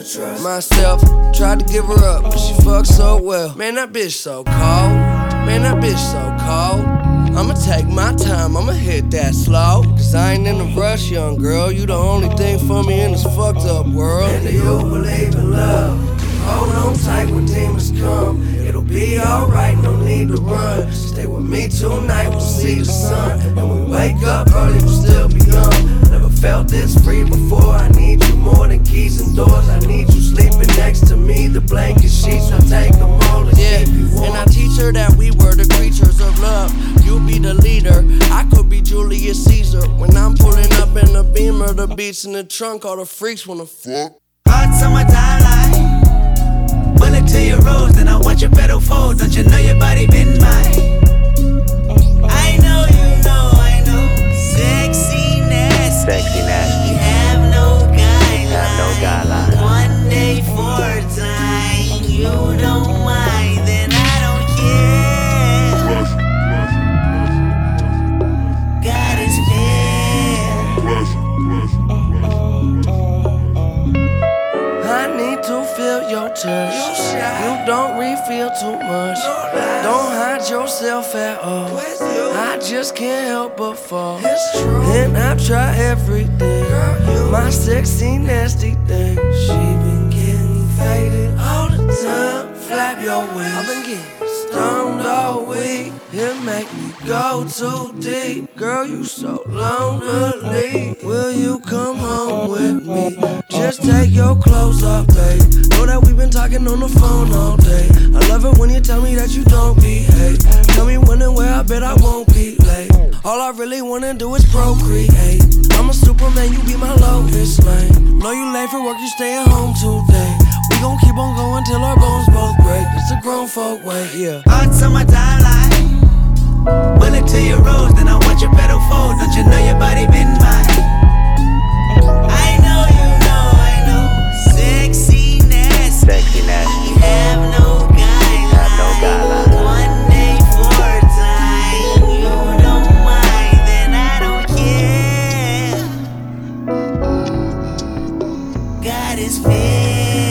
Myself, tried to give her up, but she fucked so well. Man, that bitch so cold. Man, that bitch so cold. I'ma take my time, I'ma hit that slow. Cause I ain't in a rush, young girl. You the only thing for me in this fucked up world. And do you believe in love? Hold on tight when demons come. It'll be alright, no need to run. Stay with me tonight, we'll see the sun. And we wake up early, we'll still be young. Never felt this free before. I need you more than keys and doors. I need you sleeping next to me. The blanket sheets will take them all and keep you warm. And I teach her that we were the creatures of love. You be the leader, I could be Julius Caesar. When I'm pulling up in the Beamer, the beats in the trunk, all the freaks wanna fuck. Hot summertime light. Bullet to your rose, then I want your pedal fold. Don't you know your body been mine? I know you know, I know. Sexy nasty. Sexy nasty. Have no guidelines. Have no guidelines. One day for a time. You don't mind, then I don't care. God is I need to feel your touch. You don't refill too much. Don't hide yourself at all. I just can't help but fall. And I've tried everything. My sexy nasty thing. She been getting faded all the time. Flap your wings. I've been getting stoned all week. It make me go too deep. Girl, you so lonely. Will you come home with me? Just take your clothes off, babe. Know that we've been talking on the phone all day. I love it when you tell me that you don't behave. Tell me when and where, I bet I won't be late. All I really wanna do is procreate. I'm a Superman, you be my Lois Lane. Know you late for work, you stay at home today. We gon' keep on going till our bones both break. It's a grown folk way, yeah. Hot summertime light. Bullet to your rose, then I want your pedal fold. Don't you know your body been mine? I know you know, I know. Sexy nasty. Sexy nasty. Have no guidelines. Have no guidelines. One day for a time. You don't mind, then I don't care. God is fair.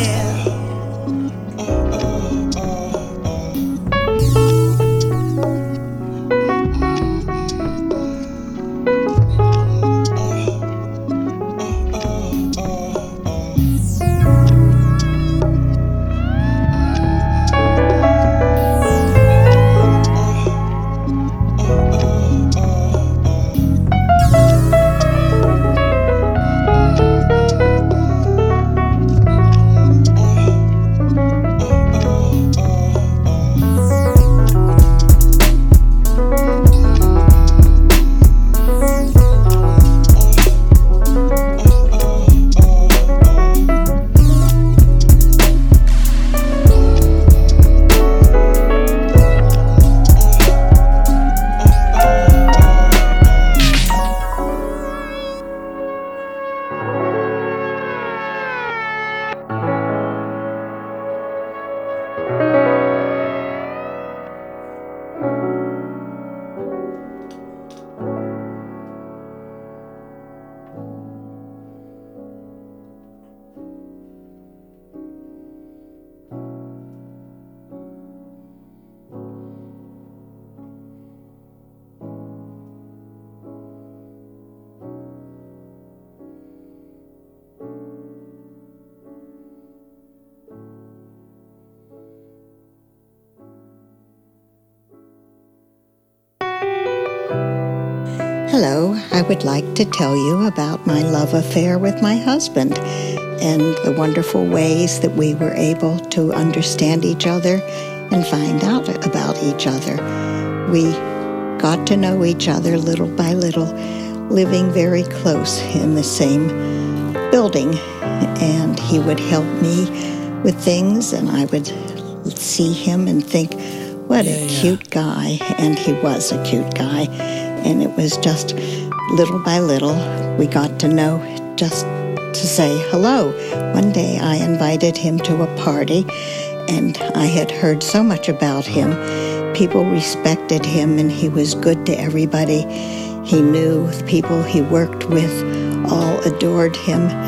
Hello, I would like to tell you about my love affair with my husband and the wonderful ways that we were able to understand each other and find out about each other. We got to know each other little by little, living very close in the same building, and he would help me with things, and I would see him and think, what a cute guy, and he was a cute guy. And it was just little by little, we got to know just to say hello. One day I invited him to a party, and I had heard so much about him. People respected him, and he was good to everybody. He knew the people he worked with all adored him.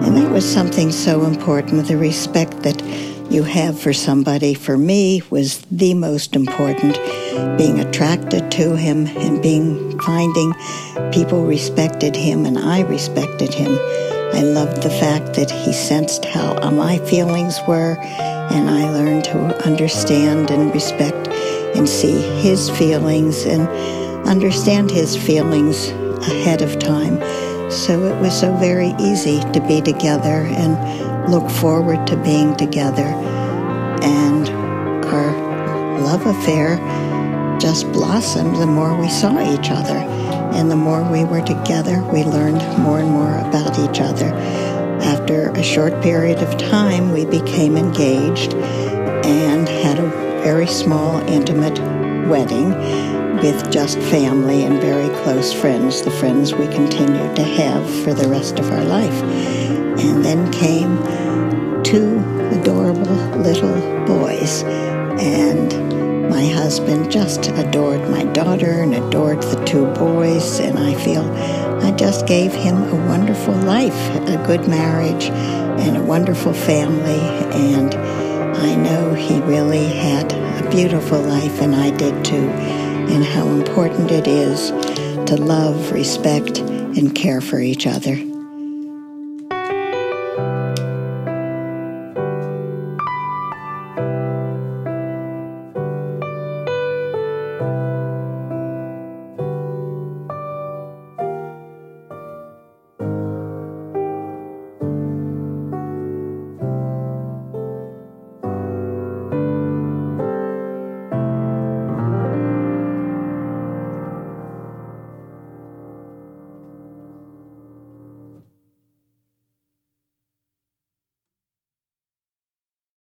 And that was something so important. The respect that you have for somebody, for me, was the most important. Being attracted to him and finding people respected him and I respected him. I loved the fact that he sensed how my feelings were, and I learned to understand and respect and see his feelings and understand his feelings ahead of time. So it was so very easy to be together and look forward to being together. And our love affair just blossomed the more we saw each other. And the more we were together, we learned more and more about each other. After a short period of time, we became engaged and had a very small, intimate wedding with just family and very close friends, the friends we continued to have for the rest of our life. And then came two adorable little boys, and my husband just adored my daughter and adored the two boys, and I feel I just gave him a wonderful life, a good marriage, and a wonderful family, and I know he really had a beautiful life, and I did too, and how important it is to love, respect, and care for each other.